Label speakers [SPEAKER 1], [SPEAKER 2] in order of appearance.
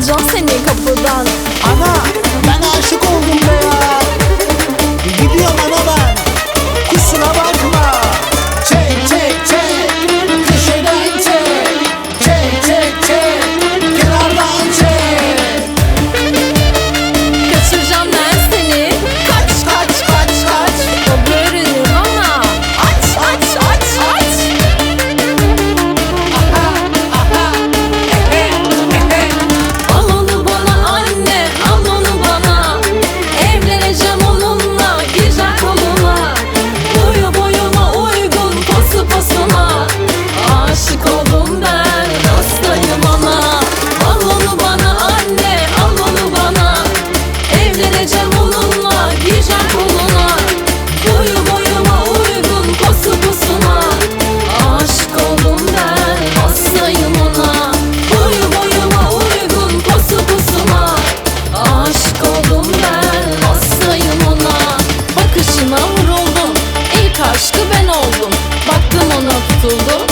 [SPEAKER 1] alacağım seni kapıdan.
[SPEAKER 2] Ana ben aşık oldum be ya. Gidiyorum ana ben. Kusura bakma. Çek çek çek. Köşeden çek. Çek çek çek. Kenardan çek.
[SPEAKER 1] Kaçıracağım ben seni. Kaç kaç kaç kaç. O böğrünü bana aç aç aç aç. Al onu bana anne, al onu bana. Evleneceğim onunla, girecek koluna. Boyu boyuma uygun, posu posuma. Aşık oldum ben, hastayım ona. Al onu bana anne, al onu bana. Evleneceğim onunla, girecek koluna. Boyu boyuma uygun, posu posuma. Aşık oldum ben, hastayım ona. Boyu boyuma uygun, posu posuma. Aşık oldum ben, hastayım ona. Bakışına vuruldum, ilk aşkı ben oldum. Baktım ona tutuldum,